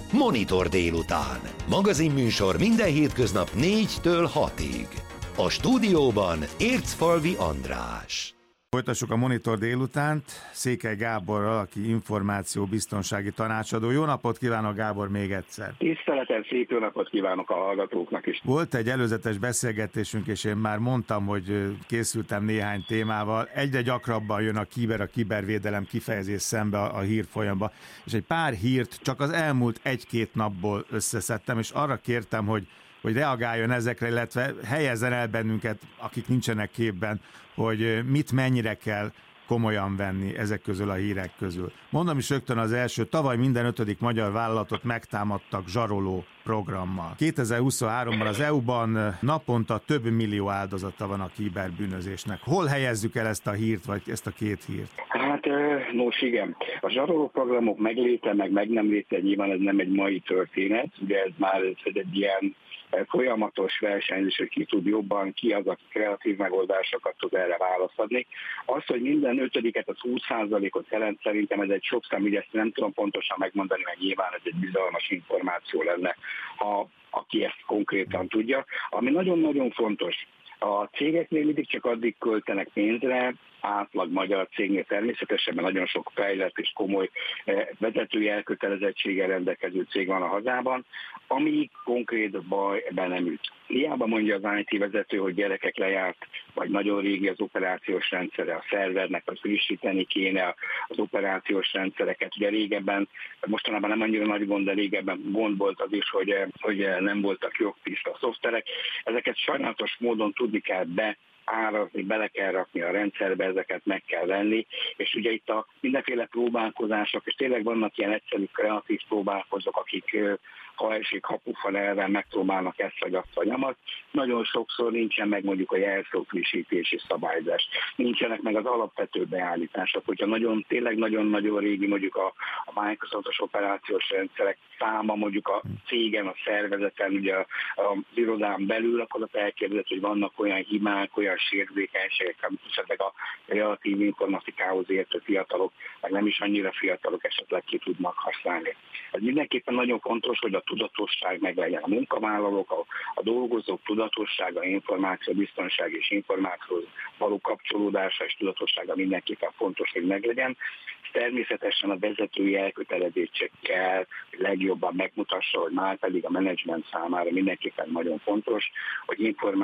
Monitor délután. Magazinműsor minden hétköznap 4-től 6-ig. A stúdióban Ércfalvi András. Folytassuk a Monitor délutánt Székely Gáborral, aki információbiztonsági tanácsadó. Jó napot kívánok, Gábor, még egyszer! Tiszteletem, szép jó napot kívánok a hallgatóknak is! Volt egy előzetes beszélgetésünk, és én már mondtam, hogy készültem néhány témával. Egyre gyakrabban jön a kibervédelem kifejezés szembe a hírfolyamba, és egy pár hírt csak az elmúlt 1-2 napból összeszedtem, és arra kértem, hogy reagáljon ezekre, illetve helyezzen el bennünket, akik nincsenek képben, hogy mit mennyire kell komolyan venni ezek közül a hírek közül. Mondom is rögtön az első, tavaly minden 5. magyar vállalatot megtámadtak zsaroló programmal. 2023-ban az EU-ban naponta több millió áldozata van a kiberbűnözésnek. Hol helyezzük el ezt a hírt, vagy ezt a 2 hírt? Hát, nos igen, a zsaroló programok megléte, meg nem léte nyilván ez nem egy mai történet, ugye ez már egy ilyen folyamatos versenyzés, hogy ki tud jobban, ki az, aki kreatív megoldásokat tud erre választani. Az, hogy minden 5-et az 20%-ot jelent, szerintem ez egy sok szám, ugye ezt nem tudom pontosan megmondani, mert nyilván ez egy bizalmas információ lenne, ha aki ezt konkrétan tudja. Ami nagyon-nagyon fontos, a cégeknél mindig csak addig költenek pénzre, átlag magyar cégnél természetesen, mert nagyon sok fejlett és komoly vezetői elkötelezettséggel rendelkező cég van a hazában, ami konkrét baj be nem üt. Hiába mondja az IT vezető, hogy gyerekek lejárt, vagy nagyon régi az operációs rendszere a szervernek, vagy frissíteni kéne az operációs rendszereket. Ugye régebben, mostanában nem annyira nagy gond, de régebben gond volt az is, hogy nem voltak jogtiszta szoftverek. Ezeket sajnálatos módon tudni kell árazni, bele kell rakni a rendszerbe, ezeket meg kell venni, és ugye itt a mindenféle próbálkozások, és tényleg vannak ilyen egyszerű kreatív próbálkozók, akik ha esik hapufa elven megpróbálnak ezt vagy azt vagy amat. Nagyon sokszor nincsen meg mondjuk a jelszó frissítési szabályzás. Nincsenek meg az alapvető beállítások, hogyha tényleg nagyon-nagyon régi mondjuk a Microsoftos operációs rendszerek száma mondjuk a cégen, a szervezeten, ugye az irodán belül, akkor ott elképzelhető, hogy vannak olyan hibák, olyan sérülékenységek, amit esetleg a relatív informatikához értő fiatalok, meg nem is annyira fiatalok esetleg ki tudnak használni. Ez mindenképpen nagyon fontos, hogy a tudatosság meglegyen. A munkavállalók, a dolgozók tudatossága, információbiztonság és információhoz való kapcsolódása és tudatossága mindenképpen fontos, hogy meglegyen. Természetesen a vezetői elkötelezettség kell legjobban megmutassa, hogy már pedig a menedzsment számára mindenképpen nagyon fontos, hogy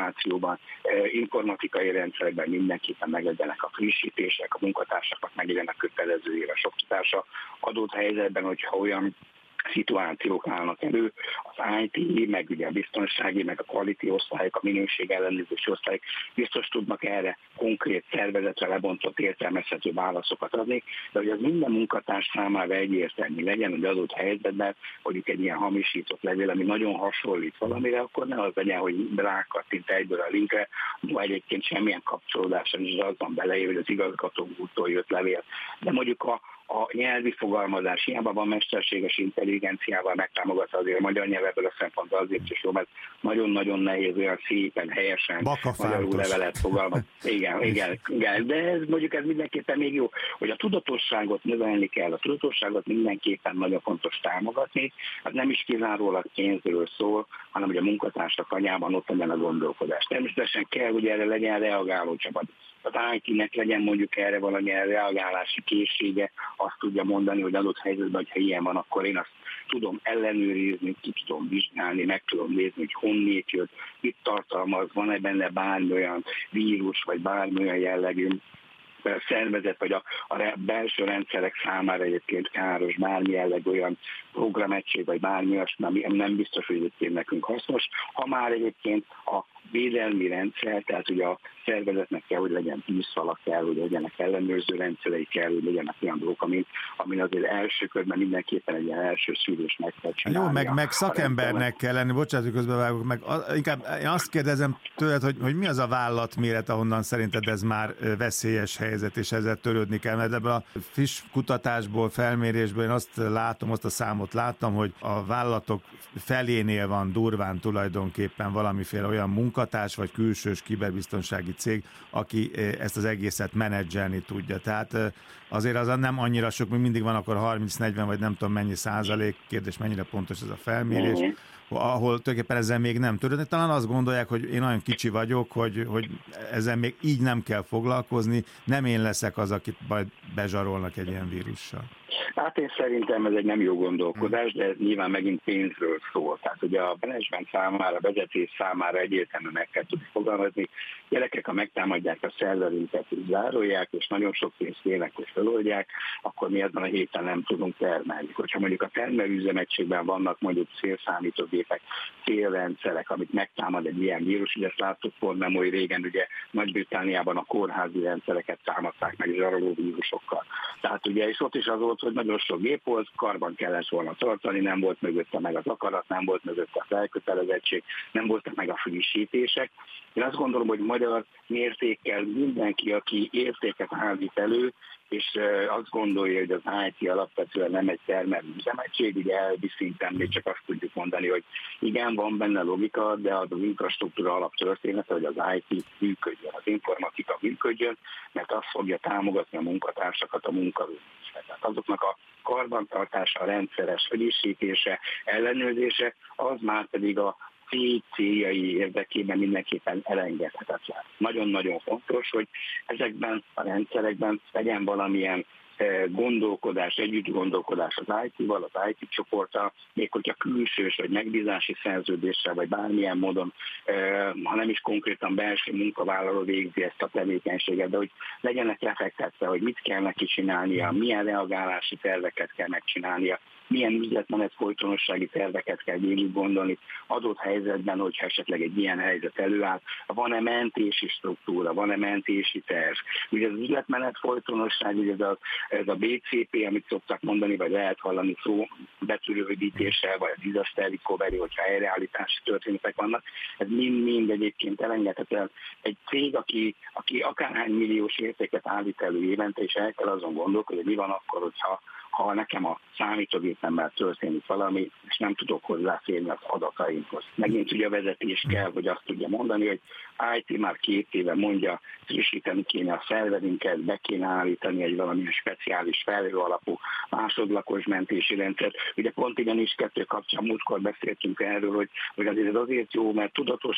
informatikai rendszerekben mindenképpen meglegyenek a frissítések, a munkatársakat meglegyenek kötelező éves oktatása. Adott helyzetben, hogyha olyan szituációk állnak elő, az IT, meg ugye a biztonsági, meg a quality osztályok, a minőség ellenőrzési osztályok biztos tudnak erre konkrét szervezetre lebontott értelmezhető válaszokat adni, de hogy az minden munkatárs számára egyértelmű legyen, hogy adott helyzetben mondjuk egy ilyen hamisított levél, ami nagyon hasonlít valamire, akkor ne az legyen, hogy rákattint egyből a linkre, ma egyébként semmilyen kapcsolódása nincs, az van beleírva, hogy az igazgató úttól jött levél. De mondjuk a nyelvi fogalmazás, hiába van mesterséges intelligenciával megtámogatva azért a magyar nyelv ebből a szempontból azért is jó, mert nagyon-nagyon nehéz olyan szépen, helyesen magyarul levelet fogalmazni. Igen, de ez mindenképpen még jó, hogy a tudatosságot növelni kell, a tudatosságot mindenképpen nagyon fontos támogatni, az nem is kizárólag pénzről szól, hanem hogy a munkatársak anyában ott legyen a gondolkodás. Természetesen kell, hogy erre legyen reagáló csapat. Az IT-nek legyen mondjuk erre valamilyen reagálási készsége, azt tudja mondani, hogy adott helyzetben, hogyha ilyen van, akkor én azt tudom ellenőrizni, ki tudom vizsgálni, meg tudom nézni, hogy honnét jött, mit tartalmaz, van-e benne bármi olyan vírus, vagy bármi olyan jellegű szervezet, vagy a belső rendszerek számára egyébként káros, bármi jelleg olyan programegység, vagy bármi olyasmi, ami nem biztos, hogy egyébként nekünk hasznos. Ha már egyébként a védelmi rendszer, tehát ugye a szervezetnek kell, hogy legyen tűzfalak, kell, hogy legyenek ellenőrző rendszerei, kell, hogy legyenek olyan dolgok, amin azért első körben mindenképpen egy ilyen első szűrés meg kell csinálni. Jó, meg szakembernek kell lenni, bocsánat, hogy közbevágok, meg inkább én azt kérdezem tőled, hogy mi az a vállalatméret, ahonnan szerinted ez már veszélyes helyzet, és ezzel törődni kell, mert ebből a friss kutatásból, felmérésből én azt a számot láttam, hogy a vállalatok felénél van durván tulajdonképpen valamiféle olyan munkatárs, hivatás vagy külsős kiberbiztonsági cég, aki ezt az egészet menedzselni tudja. Tehát azért az nem annyira sok, még mindig van akkor 30-40 vagy nem tudom mennyi százalék, kérdés mennyire pontos ez a felmérés, ahol tulajdonképpen ezzel még nem tudod. Talán azt gondolják, hogy én olyan kicsi vagyok, hogy ezzel még így nem kell foglalkozni, nem én leszek az, akit majd bezsarolnak egy ilyen vírussal. Hát én szerintem ez egy nem jó gondolkodás, de ez nyilván megint pénzről szól. Tehát ugye a menedzsment számára, a vezetés számára egyértelműen meg kell tudni fogalmazni. Gyerekek, ha megtámadják a szerverünket, és zárolják, és nagyon sok pénzt kérnek, hogy feloldják, akkor mi ezen a héten nem tudunk termelni. Hogyha mondjuk a termelőüzemegységben vannak mondjuk célszámítógépek, célrendszerek, amit megtámad egy ilyen vírus, ugye ezt láttuk pont nem oly régen, ugye Nagy-Britanniában a kórházi rendszereket támadták meg zsaroló vírusokkal. Tehát ugye, és ott is az volt, hogy nagyon sok gép volt, karban kellett volna tartani, nem volt mögötte meg az akarat, nem volt mögötte a elkötelezettség, nem voltak meg a frissítések. Én azt gondolom, hogy magyar mértékkel mindenki, aki értéket állít elő, és azt gondolja, hogy az IT alapvetően nem egy termelő üzemegység, ugye elvi szinten még csak azt tudjuk mondani, hogy igen, van benne logika, de az infrastruktúra alaptörténete, hogy az IT működjön, az informatika működjön, mert azt fogja támogatni a munkatársakat a munkavégzésre. Tehát azoknak a karbantartása, a rendszeres frissítése, ellenőrzése, az már pedig a céljai érdekében mindenképpen elengedhetetlen. Nagyon-nagyon fontos, hogy ezekben a rendszerekben legyen valamilyen gondolkodás, együtt gondolkodás az IT-val, az IT csoporttal, még hogyha külsős vagy megbízási szerződéssel, vagy bármilyen módon, ha nem is konkrétan belső munkavállaló végzi ezt a tevékenységet, de hogy legyenek lefektetve, hogy mit kell neki csinálnia, milyen reagálási terveket kell megcsinálnia, milyen üzletmenet folytonossági terveket kell végig gondolni adott helyzetben, hogyha esetleg egy ilyen helyzet előáll, van-e mentési struktúra, van-e mentési terv. Ugye az üzletmenet folytonosság, ugye ez a BCP, amit szoktak mondani, vagy lehet hallani szó betűrődítéssel, vagy a disaster recovery, hogyha helyreállítási történetek vannak, ez mind egyébként elengedhetetlen. Egy cég, aki akárhány milliós értéket állít elő évente, és el kell azon gondolkodni, hogy mi van akkor, hogyha nekem a számítógépemmel történik valami, és nem tudok hozzáférni az adataimhoz. Megint ugye a vezetés kell, hogy azt tudja mondani, hogy IT már 2 éve mondja, frissíteni kéne a szerverünket, be kéne állítani egy valamilyen speciális felhő alapú másodlagos mentési rendszert. Ugye pont igenis 2 kapcsán múltkor beszéltünk erről, hogy azért ez azért jó, mert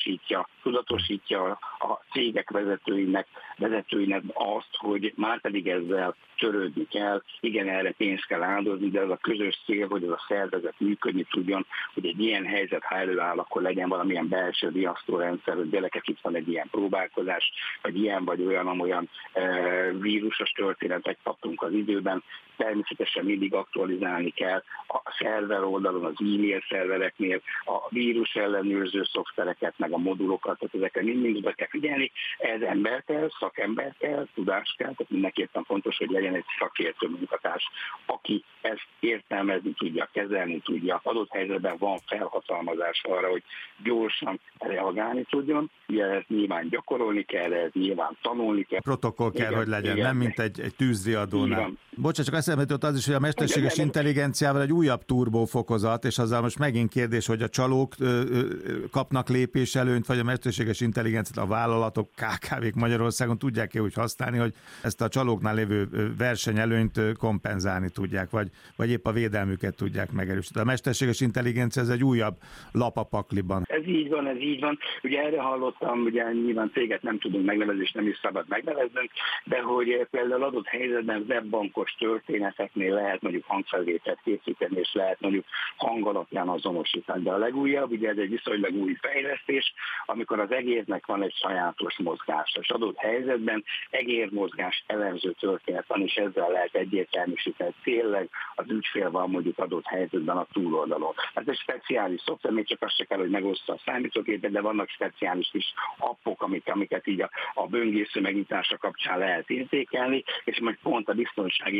tudatosítja a cégek vezetőinek azt, hogy már pedig ezzel törődni kell, igen, erre pénzt kell áldozni, de az a közös cél, hogy ez a szervezet működni tudjon, hogy egy ilyen helyzet, ha előáll, akkor legyen valamilyen belső riasztórendszer, hogy gyerekek, itt van egy ilyen próbálkozás, vagy ilyen vagy olyan vírusos történetek kaptunk az időben, természetesen mindig aktualizálni kell a szerver oldalon, az e-mail szervereknél, a vírus ellenőrző szoftvereket, meg a modulokat, tehát ezekre mind oda kell figyelni. Ez ember kell, szakember kell, tudás kell, tehát mindenképpen fontos, hogy legyen egy szakértő munkatárs, aki ezt értelmezni tudja, kezelni tudja. Adott helyzetben van felhatalmazás arra, hogy gyorsan reagálni tudjon. Ugye ezt nyilván gyakorolni kell, ezt nyilván tanulni kell. Protokoll kell, hogy legyen, igen, nem mint egy tűzriadónál. Bocsánat, csak eszembe jutott az is, hogy a mesterséges intelligenciával egy újabb turbófokozat, és azzal most megint kérdés, hogy a csalók kapnak lépéselőnyt, vagy a mesterséges intelligenciát a vállalatok, KKV-k Magyarországon tudják-e úgy használni, hogy ezt a csalóknál lévő versenyelőnyt kompenzálni tudják, vagy épp a védelmüket tudják megerősíteni. A mesterséges intelligencia ez egy újabb lap a pakliban. Ez így van. Ugye erre hallottam, ugye nyilván céget nem tudunk megnevezni, és nem is szabad megneveznünk, de hogy például adott helyzetben webbankos történeteknél lehet mondjuk hangfelvételt készíteni, és lehet mondjuk hang alapján azonosítani. De a legújabb, ugye ez egy viszonylag új fejlesztés, amikor az egérnek van egy sajátos mozgása, és adott helyzetben egérmozgás elemző történet van, és ezzel lehet egyértelműsíteni, tényleg az ügyfél van mondjuk adott helyzetben a túloldalon. Ez egy speciális szoftver, még csak azt se kell, hogy megoszta a számítógépet, de vannak speciális kis appok, amiket így a böngésző megnyitása kapcsán lehet érzékelni, és majd pont a biztonsági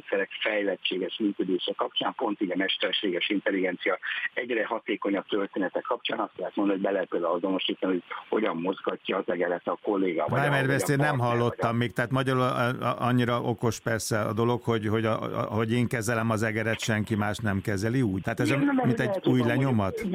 rendszerek fejlettséges működése kapcsán, pont így a mesterséges intelligencia egyre hatékonyabb történetek kapcsán azt lehet mondani, hogy be lehet például azonosítani, hogy hogyan mozgatja az egeret a kolléga. Mert ezt én nem hallottam még, tehát magyarul annyira okos persze a dolog, hogy én kezelem az egeret, senki más nem kezeli úgy. Tehát ez mint egy új lenyomat?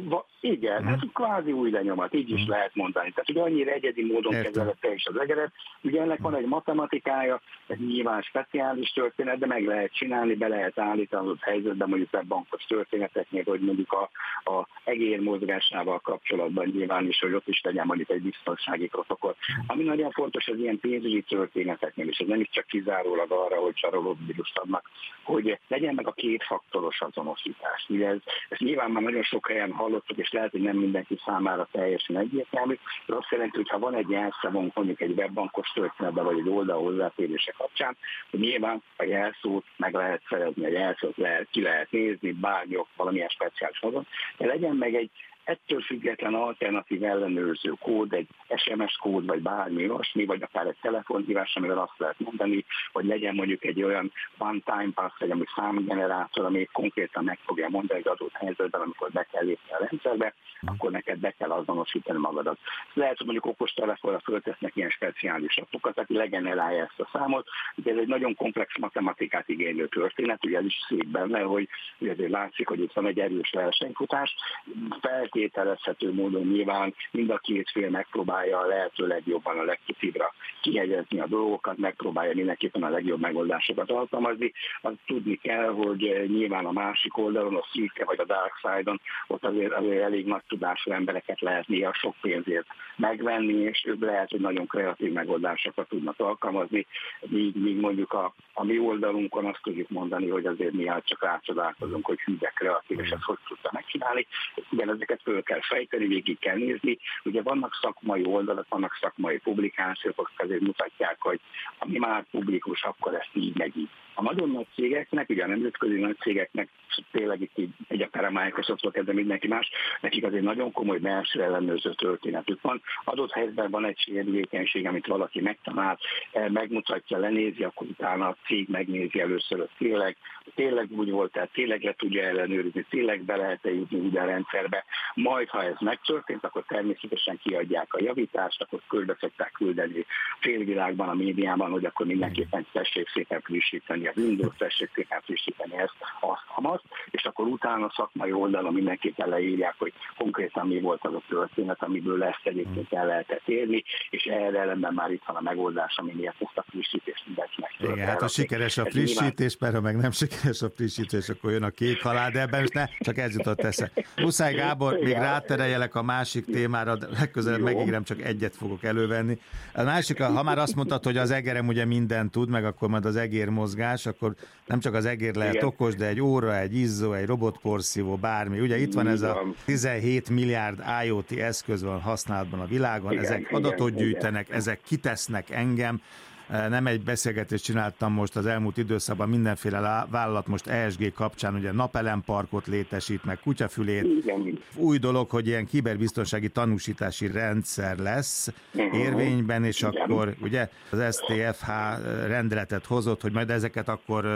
Igen, ez kvázi új lenyomat, így is lehet mondani. Tehát ugye annyira egyedi módon kezeled te is az egeret. Ugye ennek van egy matematikája, ez nyilván speciális történet, de meg lehet csinálni, be lehet állítani az helyzetben, mondjuk webbankos történeteknél, hogy mondjuk a egér mozgásával kapcsolatban nyilván is, hogy ott is legyen mondjuk egy biztonsági protokoll. Ami nagyon fontos az ilyen pénzügyi történeteknél, és ez nem is csak kizárólag arra, hogy csarolóvírust adnak, hogy legyen meg a kétfaktoros azonosítás. Ugye ez nyilván már nagyon sok helyen hallottuk, és lehet, hogy nem mindenki számára teljesen egyértelmű, de azt jelenti, hogy ha van egy jelszavunk mondjuk egy webbankos történetben, vagy egy oldal hozzáférése kapcsán, hogy nyilván a jelszót meg lehet szerezni, a jelszót ki lehet nézni, bárnyok, valamilyen speciális módon, de legyen meg egy ettől független alternatív ellenőrző kód, egy SMS kód, vagy bármi olyasmi, vagy akár egy telefonhívás, amivel azt lehet mondani, hogy legyen mondjuk egy olyan one-time pass, vagy ami számgenerátor, ami konkrétan meg fogja mondani egy adott helyzetben, amikor be kell lépni a rendszerbe, akkor neked be kell azonosítani magadat. Lehet, hogy mondjuk okostelefonra föltesznek ilyen speciális appokat, aki legenerálja ezt a számot. Ugye ez egy nagyon komplex matematikát igénylő történet, ugye ez is szép benne, hogy azért látszik, hogy itt van egy erős versenyfutás. Feltételezhető módon nyilván mind a két fél megpróbálja a lehető legjobban, a legtudibbre kihegyezni a dolgokat, megpróbálja mindenképpen a legjobb megoldásokat alkalmazni. Azt tudni kell, hogy nyilván a másik oldalon, a szürke vagy a dark side-on, ott azért elég nagy tudású embereket lehet néha sok pénzért megvenni, és ők lehet, hogy nagyon kreatív megoldásokat tudnak alkalmazni, míg mondjuk a mi oldalunkon azt tudjuk mondani, hogy azért néha csak rácsodálkozunk, hogy hű, de kreatív, és ezt hogy tudta megcsinálni. Igen, ezeket föl kell fejteni, végig kell nézni. Ugye vannak szakmai oldalak, vannak szakmai publikációk, akik azért mutatják, hogy ami már publikus, akkor ezt így meg így. A nagyon nagy cégeknek, ugye a nemzetközi nagy cégeknek, tényleg itt így egyáltalán Microsoftról kezdve mindenki más, nekik azért nagyon komoly belső ellenőrző történetük van. Adott helyzetben van egy sérülékenység, amit valaki megtalált, megmutatja, lenézi, akkor utána a cég megnézi először, hogy tényleg úgy volt, tehát tényleg le tudja ellenőrizni, tényleg be lehet-e jutni ugye a rendszerbe. Majd, ha ez megtörtént, akkor természetesen kiadják a javítást, akkor körbe szokták küldeni félvilágban, a médiában, hogy akkor mindenképpen tessék szépen frissíteni a Windows, tessék szépen frissíteni ezt, azt, és akkor utána a szakmai oldalon mindenképpen leírják, hogy konkrétan mi volt az a történet, amiből ezt egyébként el lehetett érni, és erre ellenben már itt van a megoldás, ami miatt ezt a frissítést mindenki megtörtént. Igen, hát ha sikeres a frissítés, mert ha meg nem sikeres a frissítés, akkor jön a kék halál, de ebben most csak ez jutott eszembe. Muszáj Gábor, még rátereljelek a másik témára, de legközelebb megígérem, csak egyet fogok elővenni. A másik, ha már azt mondtad, hogy az egerem ugye mindent tud, meg akkor majd az egér mozgás, akkor nem csak az egér lehet okos, de egy óra, egy izzó, egy robotporszívó, bármi. Ugye itt van ez a 17 milliárd IoT eszköz van használatban a világon, ezek adatot gyűjtenek, ezek kitesznek engem. Nem egy beszélgetést csináltam most az elmúlt időszakban, mindenféle vállalat most ESG kapcsán, ugye napelemparkot létesít, meg kutyafülét. Új dolog, hogy ilyen kiberbiztonsági tanúsítási rendszer lesz érvényben, és akkor ugye az STFH rendeletet hozott, hogy majd ezeket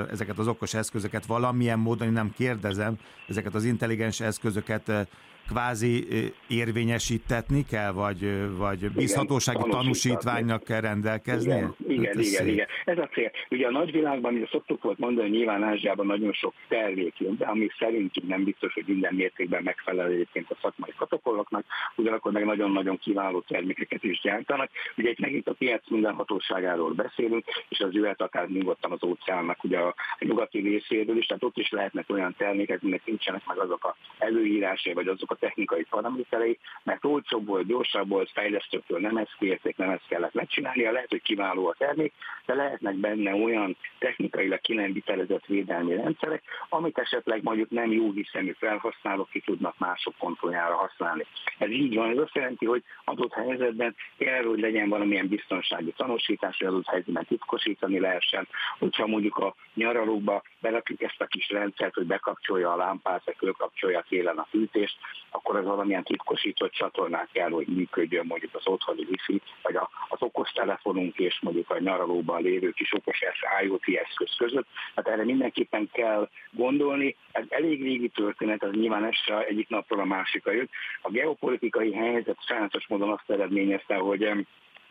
az okos eszközöket valamilyen módon, nem kérdezem, ezeket az intelligens eszközöket kvázi érvényesítetni kell, vagy bízhatósági tanúsítványnak kell rendelkeznie? Igen. Ez a cél. Ugye a nagyvilágban, ugye szoktuk volt mondani, hogy nyilván Ázsiában nagyon sok termék jön, de ami szerintünk nem biztos, hogy minden mértékben megfelel egyébként a szakmai protokolloknak, ugyanakkor meg nagyon-nagyon kiváló termékeket is gyártanak. Ugye itt megint a piac mindenhatóságáról beszélünk, és az jöhet akár nyugodtan az óceánnak ugye a nyugati részéről is, tehát ott is lehetnek olyan termékek, aminek nincsenek meg azok a előírásai, vagy azok a technikai paraméterei, mert olcsóbb volt, gyorsabb volt, fejlesztőktől nem ezt kérték, nem ezt kellett megcsinálnia, lehet, hogy kiváló a termék, de lehetnek benne olyan technikailag ki nem vitelezett védelmi rendszerek, amit esetleg mondjuk nem jó hiszemű felhasználók ki tudnak mások kontrolljára használni. Ez így van, ez azt jelenti, hogy adott helyzetben kell, hogy legyen valamilyen biztonsági tanúsítás, hogy adott helyzetben titkosítani lehessen, hogyha mondjuk a nyaralókba berakjuk ezt a kis rendszert, hogy bekapcsolja a lámpát, vagy fölkapcsolja télen a fűtést, akkor az valamilyen titkosított csatornán kell, hogy működjön, mondjuk az otthoni wifi, vagy az okostelefonunk és mondjuk a nyaralóban lévő kis okos IoT eszköz között. Hát erre mindenképpen kell gondolni. Ez elég régi történet, ez nyilván ez se egyik napról a másikra jött. A geopolitikai helyzet sajátos módon azt eredményezte, hogy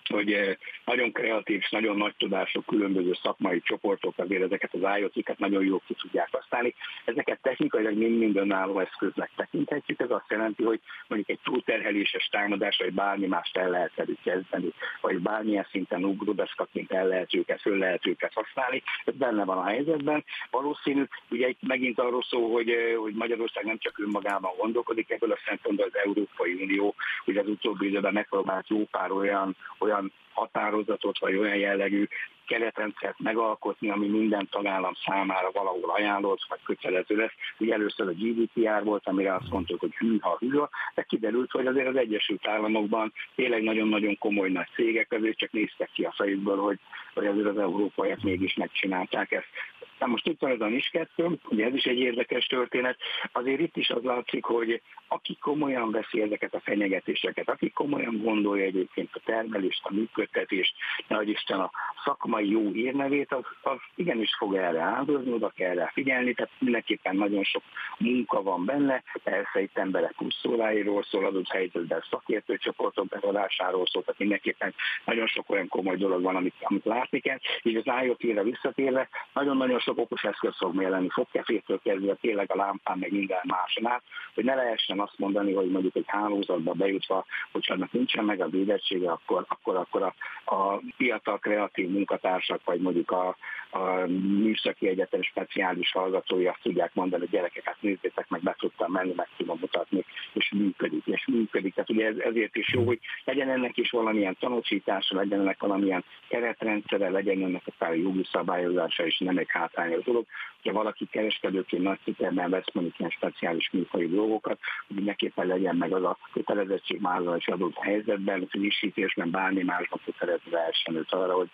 nagyon kreatív és nagyon nagy tudású különböző szakmai csoportok azért ezeket az IoT-ket nagyon jól ki tudják használni. Ezeket technikailag mind önálló eszköznek tekinthetjük. Ez azt jelenti, hogy mondjuk egy túlterheléses támadás, vagy bármi mást el lehet velük kezdeni, vagy bármilyen szinten ugródeszkaként föl lehet őket használni. Ez benne van a helyzetben. Valószínű, ugye itt megint arról szól, hogy Magyarország nem csak önmagában gondolkodik, ebből a szempontból az Európai Unió ugye az utóbbi időben megpróbált jó pár olyan határozatot, vagy olyan jellegű keretrendszert megalkotni, ami minden tagállam számára valahol ajánlott, vagy kötelező lesz. Ugye először a GDPR volt, amire azt mondtuk, hogy hűha, de kiderült, hogy azért az Egyesült Államokban tényleg nagyon-nagyon komoly nagy cégek azért csak néztek ki a fejükből, hogy azért az európaiak mégis megcsinálták ezt. Na most itt van ez a NIS 2, ugye ez is egy érdekes történet. Azért itt is az látszik, hogy aki komolyan veszi ezeket a fenyegetéseket, aki komolyan gondolja egyébként a termelést, a működtetést, nehogy Isten a szakmai jó hírnevét, az igenis fog erre áldozni, oda kell erre figyelni, tehát mindenképpen nagyon sok munka van benne, persze itt emberek pluszóráiról szól, adott helyzetben szakértőcsoportok bevonásáról szól, tehát mindenképpen nagyon sok olyan komoly dolog van, amit látni kell. Így az IoT-re visszatérve, nagyon-nagyon sok okos eszköz fog jelenni, fogkefétől kezdve tényleg a lámpán, meg minden máson át, hogy ne lehessen azt mondani, hogy mondjuk egy hálózatba bejutva, hogyha annak nincsen meg a védettsége, akkor a fiatal kreatív munkatársak, vagy mondjuk a műszaki egyetem speciális hallgatói azt tudják mondani, hogy gyerekeket nézzétek meg, be tudtam menni, meg tudom mutatni, és működik. Tehát ugye ezért is jó, hogy legyen ennek is valamilyen tanúsítása, legyen ennek valamilyen keretrendszere, legyen ennek akár jogi szabályozása, és nem egy hátrányos dolog. Ha valaki kereskedőként nagy sikerben vesz mondjuk ilyen speciális műfai dolgokat, hogy mindenképpen legyen meg az a kötelezettségvállalás adott helyzetben, frissítésben, bármi másban kötelező lehessen őt arra, hogy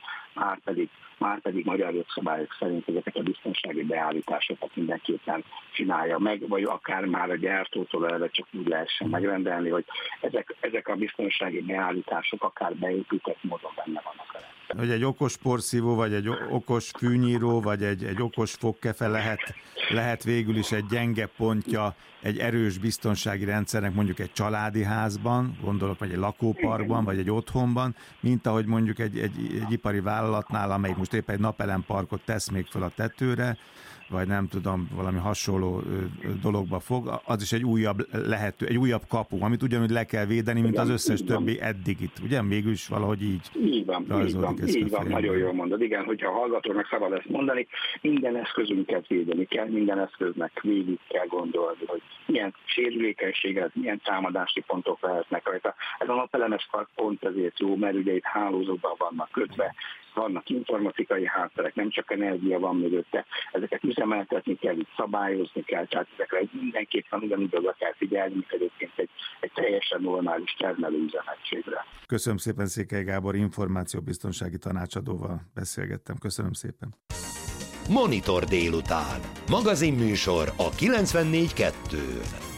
már pedig magyar jogszabályok szerint ezeket a biztonsági beállításokat mindenképpen csinálja meg, vagy akár már a gyártótól erre csak úgy lehessen megrendelni, hogy ezek a biztonsági beállítások akár beépített módon benne vannak a rendszerben. Hogy egy okos porszívó, vagy egy okos fűnyíró, vagy egy okos fogkefe lehet végül is egy gyenge pontja egy erős biztonsági rendszernek mondjuk egy családi házban, gondolok, vagy egy lakóparkban, vagy egy otthonban, mint ahogy mondjuk egy ipari vállalatnál, amelyik most éppen egy napelemparkot tesz még fel a tetőre, vagy nem tudom, valami hasonló dologba fog, az is egy újabb kapu, amit ugyanúgy le kell védeni, mint az összes többi eddig itt. Ugye? Mégis valahogy így van, nagyon jól mondod. Igen, hogyha a hallgatónak szabad ezt mondani, minden eszközünket védeni kell, minden eszköznek végig kell gondolni, hogy milyen sérülékenységet, milyen támadási pontok lehetnek rajta. Ez a napelemes park pont ezért jó, mert ugye itt hálózatban vannak kötve, vannak informatikai hátterek, nem csak energia van mögötte, ezeket üzemeltetni kell, itt szabályozni kell, tehát ezekre mindenképpen ugyanúgy oda kell figyelni, mint egyébként egy teljesen normális termelőüzemegységre. Köszönöm szépen, Székely Gábor, információbiztonsági tanácsadóval beszélgettem. Köszönöm szépen. Monitor délután. Magazinműsor a 94.2-n.